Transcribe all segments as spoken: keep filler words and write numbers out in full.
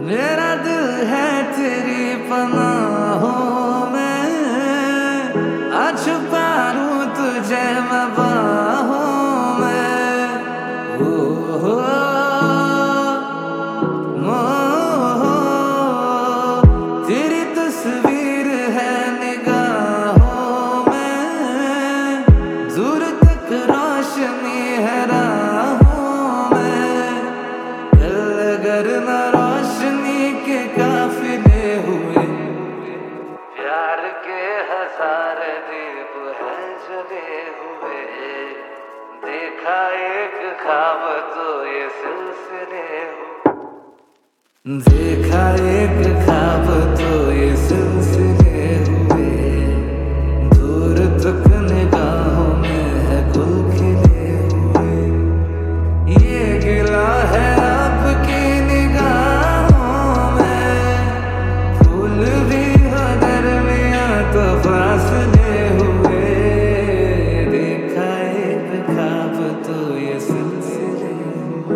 मेरा दिल है तेरी पनाहों में, आ छुपा लूं तुझे मैं बाहों में। हो, हो, हो, तेरी तस्वीर है निगाहों में, दूर तक रोशनी है राहों में। कल अगर न रोशनी के काफिले हुए, प्यार के हजार दीप है जले हुए। देखा एक ख्वाब तो ये सिलसिले हुए, देखा एक ख्वाब तो ये सिलसिले हुए। दूर तक निगाहों में है गुल खिले हुए, ये गिला है आपकी निगाहों में। फूल भी हो दरमियां तो फासले हुए, देखा एक ख्वाब तो ये सिलसिले हुए।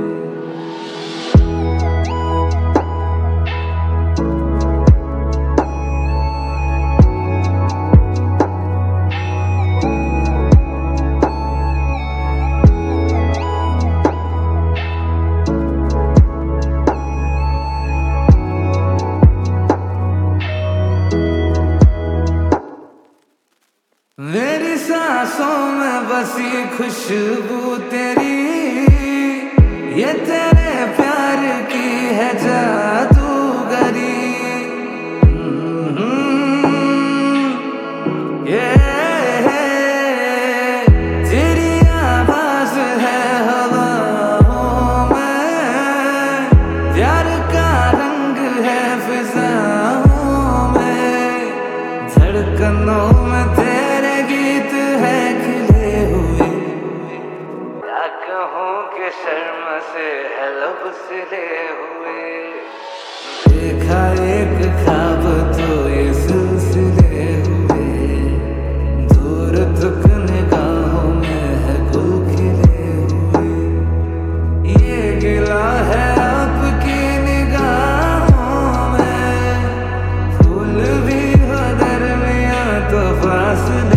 मेरी सांसों में बसी खुशबू तेरी, ये तेरे प्यार की है जादूगरी। ये तेरी आवाज है हवाओं में, प्यार का रंग है फिजाओं में। धड़कनों में तेरे गीत है खिले हुए, क्या कहूँ कि शर्म से है लब सिले हुए। देखा एक ख्वाब तो ये सिलसिले हुए, दूर तक निगाहों में है गुल खिले हुए। ये गिला है आपकी निगाहों में, फूल भी हो दरमियां तो फासले